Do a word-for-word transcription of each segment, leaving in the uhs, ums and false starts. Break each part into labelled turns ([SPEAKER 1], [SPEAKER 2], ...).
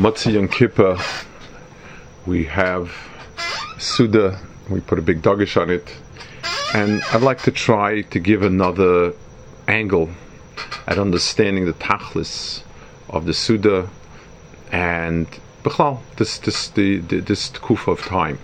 [SPEAKER 1] Motzi Yom Kippur, we have Suda, we put a big dogish on it, and I'd like to try to give another angle at understanding the tachlis of the Suda and B'chlal, this this the, the this kufa of time.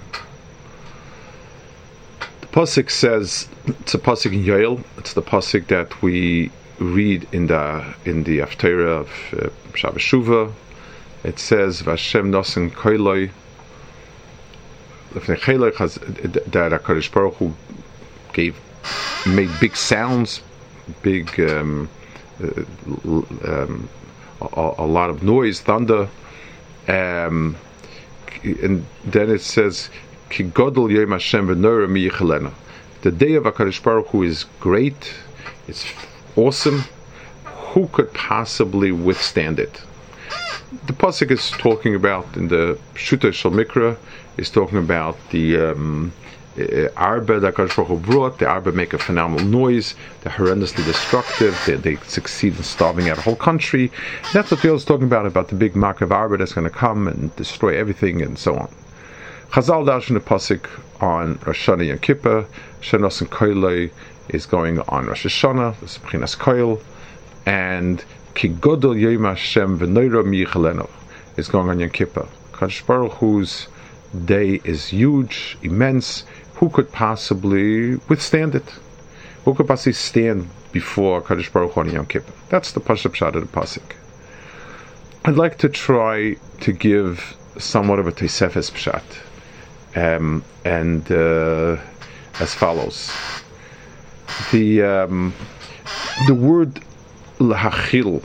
[SPEAKER 1] The pasuk says, it's a pasuk in Yoel. It's the pasuk that we read in the in the Haftarah of uh, Shabbos Shuvah. It says, "Vashem nosen koiloi." That HaKadosh Baruch Hu gave, made big sounds, big, um, uh, um, a, a lot of noise, thunder, um, and then it says, "Ki Godel Yom Hashem v'Noira mi Yichalena." The day of HaKadosh Baruch Hu is great, it's awesome. Who could possibly withstand it? The pasuk is talking about, in the Shuta Shel Mikra, is talking about the um, uh, Arba that HaKadosh Baruch Hu brought. The Arba make a phenomenal noise. They're horrendously destructive. They, they succeed in starving out a whole country. And that's what Yoel is talking about, about the big mark of Arba that's going to come and destroy everything and so on. Chazal darshan the pasuk on Rosh Hashanah Yom Kippur. Shenos and Koilei is going on Rosh Hashanah, the B'chinas Koil, and Ki Godel Yom Hashem v'Noira mi Yichalenu is going on Yom Kippur. HaKadosh Baruch Hu's day is huge, immense. Who could possibly withstand it? Who could possibly stand before HaKadosh Baruch Hu on Yom Kippur? That's the pasuk pshat of the pasuk. I'd like to try to give somewhat of a Tosefes pshat, um, and uh, as follows: the um, the word lahachil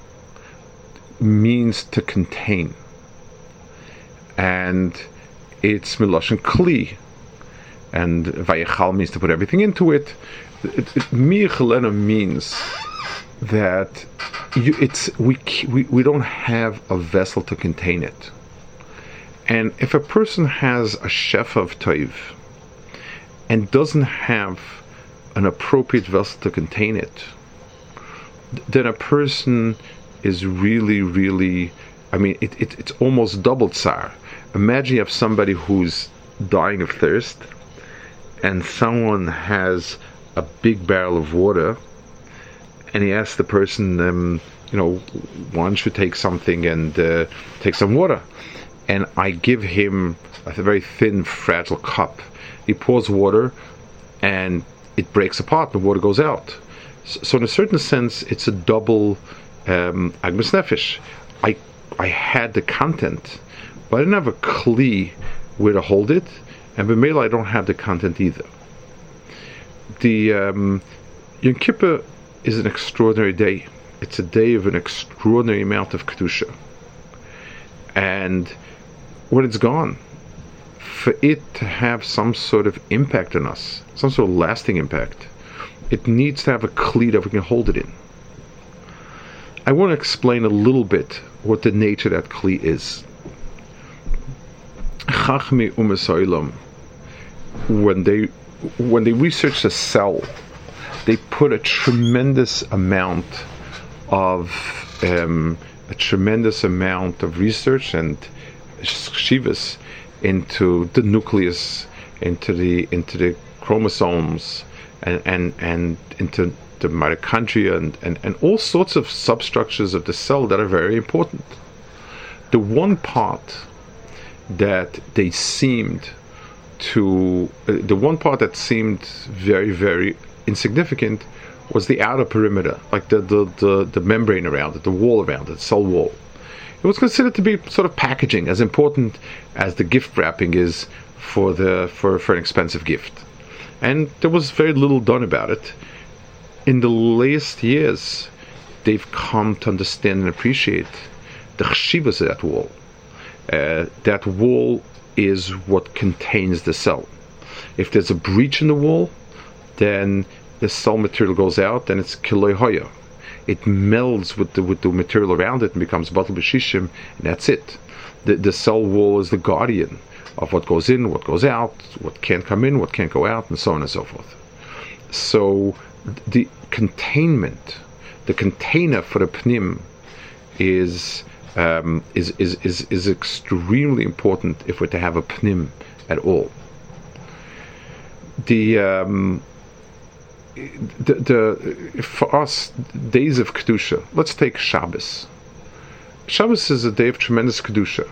[SPEAKER 1] means to contain, and it's miloshen kli, and vayechal means to put everything into it. Miyachalena means that you, it's we, we we don't have a vessel to contain it, and if a person has a shefa of toiv and doesn't have an appropriate vessel to contain it, then a person is really, really, I mean, it, it, it's almost double tsar. Imagine you have somebody who's dying of thirst, and someone has a big barrel of water, and he asks the person, um, you know, why don't you take something and uh, take some water? And I give him a very thin, fragile cup. He pours water, and it breaks apart, the water goes out. So in a certain sense, it's a double um, agmas nefesh. I I had the content, but I didn't have a kli where to hold it, and b'meila I don't have the content either. The um, Yom Kippur is an extraordinary day. It's a day of an extraordinary amount of kedusha, and when it's gone, for it to have some sort of impact on us, some sort of lasting impact, it needs to have a kli that we can hold it in. I want to explain a little bit what the nature of that kli is. Chachmi umas ha'olam, when they when they research a cell, they put a tremendous amount of um, a tremendous amount of research and shivas into the nucleus, into the into the chromosomes, and and, and into the mitochondria, and, and, and all sorts of substructures of the cell that are very important. The one part that they seemed to, uh, the one part that seemed very, very insignificant was the outer perimeter, like the, the, the, the membrane around it, the wall around it, cell wall. It was considered to be sort of packaging, as important as the gift wrapping is for the for, for an expensive gift. And there was very little done about it. In the latest years, they've come to understand and appreciate the chshivas of that wall. Uh, that wall is what contains the cell. If there's a breach in the wall, then the cell material goes out, and it's kiloi hoya. It melds with the with the material around it and becomes batal b'shishim, and that's it. The the cell wall is the guardian of what goes in, what goes out, what can't come in, what can't go out, and so on and so forth. So the containment, the container for the pnim, is um, is, is is is extremely important if we're to have a pnim at all. The um, the, the for us days of kedusha. Let's take Shabbos. Shabbos is a day of tremendous kedusha.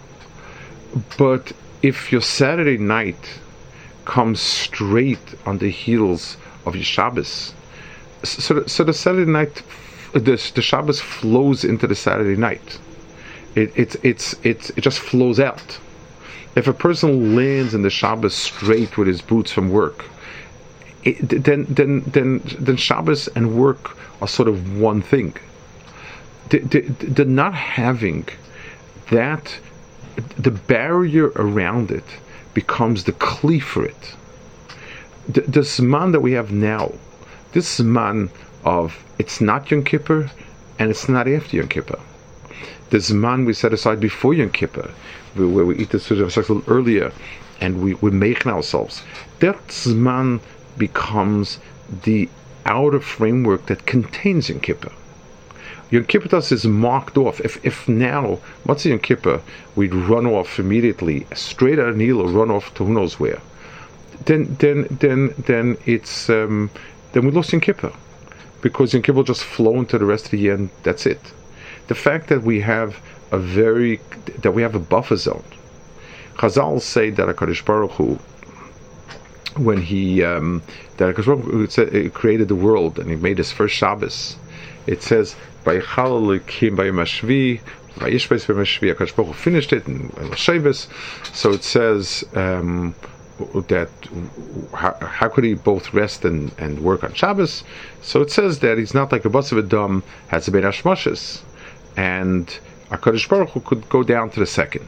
[SPEAKER 1] But if your Saturday night comes straight on the heels of your Shabbos, so the, so the Saturday night, the, the Shabbos flows into the Saturday night. It it's it's it's it just flows out. If a person lands in the Shabbos straight with his boots from work, it, then then then then Shabbos and work are sort of one thing. The, the, the not having that, the barrier around it becomes the kli for it. The, the Zman that we have now, this Zman of it's not Yom Kippur and it's not after Yom Kippur. The Zman we set aside before Yom Kippur, where we eat the Suda a little earlier, and we, we make ourselves. That Zman becomes the outer framework that contains Yom Kippur. Yom Kippur is marked off. If if now, what's Yom Kippur, we'd run off immediately, straight out of Nilo, run off to who knows where, then then then then it's um, then we lost Yom Kippur, because Yom Kippur will just flow into the rest of the year and that's it. The fact that we have a very that we have a buffer zone. Chazal say that HaKadosh Baruch Hu, when he um, that HaKadosh Baruch Hu created the world and he made his first Shabbos, it says Vayichalel Elokim Bayom Hashvi, Vayishbeis Bayom Hashvi. HaKadosh Baruch Hu finished it in Shabbos. So it says um, that how, how could he both rest and, and work on Shabbos? So it says that he's not like a bus of a dam has a ben hashmoshes, and HaKadosh Baruch Hu could go down to the second.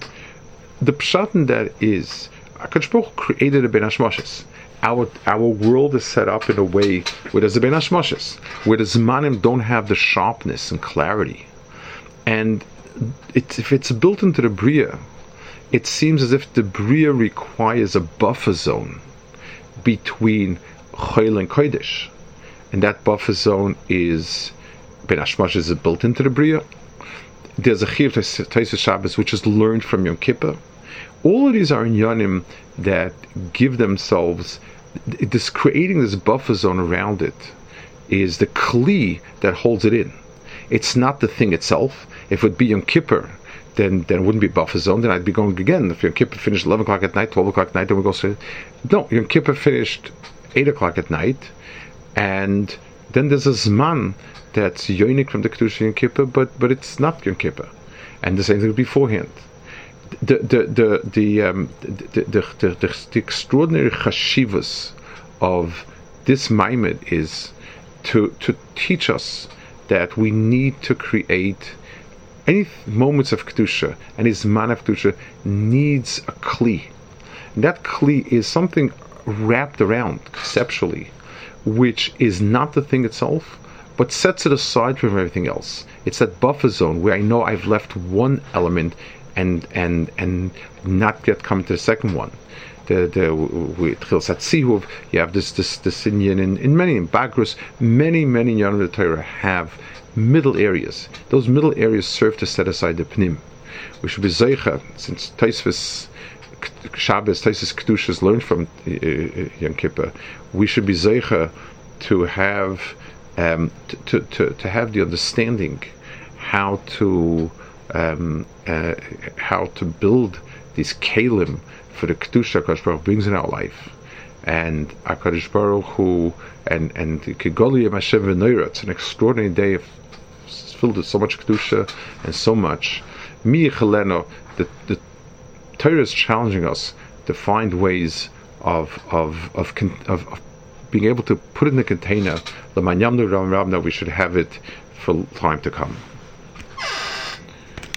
[SPEAKER 1] The pshat in that is HaKadosh Baruch Hu created a ben hashmoshes. Our our world is set up in a way where there's a ben hashmoshes, where the zmanim don't have the sharpness and clarity, and it's, if it's built into the bria, it seems as if the bria requires a buffer zone between chol and kodesh, and that buffer zone is ben hashmoshes is built into the bria. There's a chiyuv Tosfos Shabbos which is learned from Yom Kippur. All of these are inyanim that give themselves, this creating this buffer zone around it is the kli that holds it in. It's not the thing itself. If it would be Yom Kippur, then then it wouldn't be buffer zone. Then I'd be going again. If Yom Kippur finished eleven o'clock at night, twelve o'clock at night, then we go say, no, Yom Kippur finished eight o'clock at night, and then there's a zman that's yonik from the kedusha Yom Kippur, but but it's not Yom Kippur, and the same thing beforehand. The the the the um, the, the, the, the, the extraordinary chashivas of this maimed is to to teach us that we need to create any moments of kedusha, any zman of kedusha needs a kli. And that kli is something wrapped around conceptually, which is not the thing itself, but sets it aside from everything else. It's that buffer zone where I know I've left one element and and and not yet come to the second one. The the with Chil Satzihuv, you have this this this inyan in, in many in Bagrus, many many Yom the Torah have middle areas. Those middle areas serve to set aside the pnim. We should be zeicha, since Tosfos Shabbos, Tosfos Kedushas learned from uh, Yom Kippur. We should be zeicha to have um, to, to to have the understanding how to um, uh, how to build these kalim for the kedusha HaKadosh Baruch Hu brings in our life, and HaKadosh Baruch Hu and and Kigoli Hashem v'Noira. It's an extraordinary day of, filled with so much kedusha and so much. Mi Chaleno, the the Torah is challenging us to find ways of of of, of, of being able to put it in the container. The Manyamnu Ram Ram, that we should have it for time to come.